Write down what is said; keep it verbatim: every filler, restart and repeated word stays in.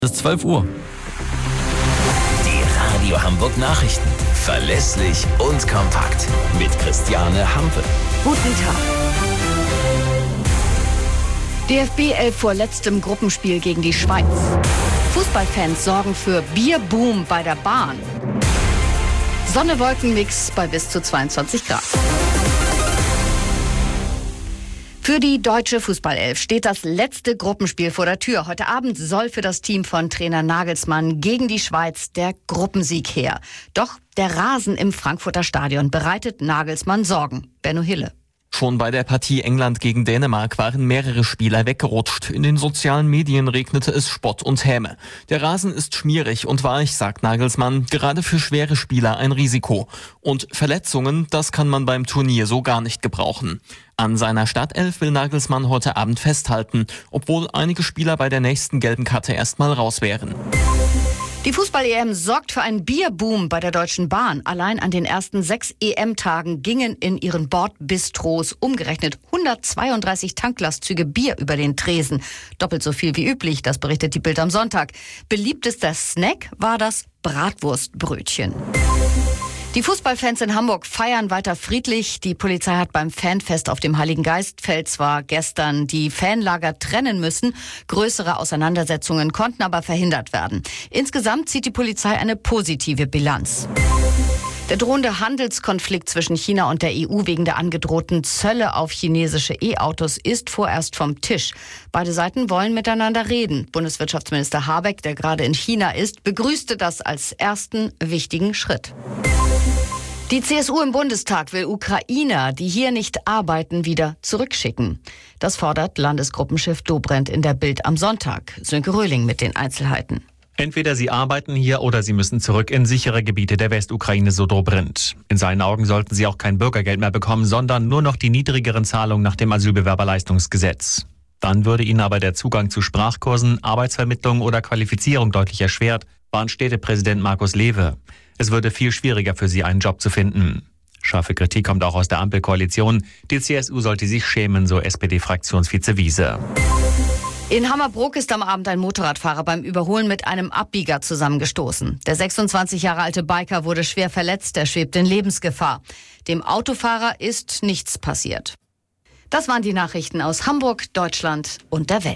Es ist zwölf Uhr. Die Radio Hamburg Nachrichten. Verlässlich und kompakt. Mit Christiane Hampe. Guten Tag. D F B elf vor letztem Gruppenspiel gegen die Schweiz. Fußballfans sorgen für Bierboom bei der Bahn. Sonne-Wolken-Mix bei bis zu zweiundzwanzig Grad. Für die deutsche Fußballelf steht das letzte Gruppenspiel vor der Tür. Heute Abend soll für das Team von Trainer Nagelsmann gegen die Schweiz der Gruppensieg her. Doch der Rasen im Frankfurter Stadion bereitet Nagelsmann Sorgen. Benno Hille. Schon bei der Partie England gegen Dänemark waren mehrere Spieler weggerutscht. In den sozialen Medien regnete es Spott und Häme. Der Rasen ist schmierig und weich, sagt Nagelsmann, gerade für schwere Spieler ein Risiko. Und Verletzungen, das kann man beim Turnier so gar nicht gebrauchen. An seiner Startelf will Nagelsmann heute Abend festhalten, obwohl einige Spieler bei der nächsten gelben Karte erstmal raus wären. Die Fußball-E M sorgt für einen Bierboom bei der Deutschen Bahn. Allein an den ersten sechs E M-Tagen gingen in ihren Bordbistros umgerechnet hundertzweiunddreißig Tanklastzüge Bier über den Tresen. Doppelt so viel wie üblich, das berichtet die Bild am Sonntag. Beliebtester Snack war das Bratwurstbrötchen. Die Fußballfans in Hamburg feiern weiter friedlich. Die Polizei hat beim Fanfest auf dem Heiligengeistfeld zwar gestern die Fanlager trennen müssen, größere Auseinandersetzungen konnten aber verhindert werden. Insgesamt zieht die Polizei eine positive Bilanz. Der drohende Handelskonflikt zwischen China und der E U wegen der angedrohten Zölle auf chinesische E-Autos ist vorerst vom Tisch. Beide Seiten wollen miteinander reden. Bundeswirtschaftsminister Habeck, der gerade in China ist, begrüßte das als ersten wichtigen Schritt. Die C S U im Bundestag will Ukrainer, die hier nicht arbeiten, wieder zurückschicken. Das fordert Landesgruppenchef Dobrindt in der Bild am Sonntag. Sönke Röhling mit den Einzelheiten. Entweder sie arbeiten hier oder sie müssen zurück in sichere Gebiete der Westukraine, so Dobrindt. In seinen Augen sollten sie auch kein Bürgergeld mehr bekommen, sondern nur noch die niedrigeren Zahlungen nach dem Asylbewerberleistungsgesetz. Dann würde ihnen aber der Zugang zu Sprachkursen, Arbeitsvermittlung oder Qualifizierung deutlich erschwert, warnt Städtepräsident Markus Lewe. Es würde viel schwieriger für sie, einen Job zu finden. Scharfe Kritik kommt auch aus der Ampelkoalition. Die C S U sollte sich schämen, so S P D-Fraktionsvize Wiese. In Hammerbrook ist am Abend ein Motorradfahrer beim Überholen mit einem Abbieger zusammengestoßen. Der sechsundzwanzig Jahre alte Biker wurde schwer verletzt, er schwebt in Lebensgefahr. Dem Autofahrer ist nichts passiert. Das waren die Nachrichten aus Hamburg, Deutschland und der Welt.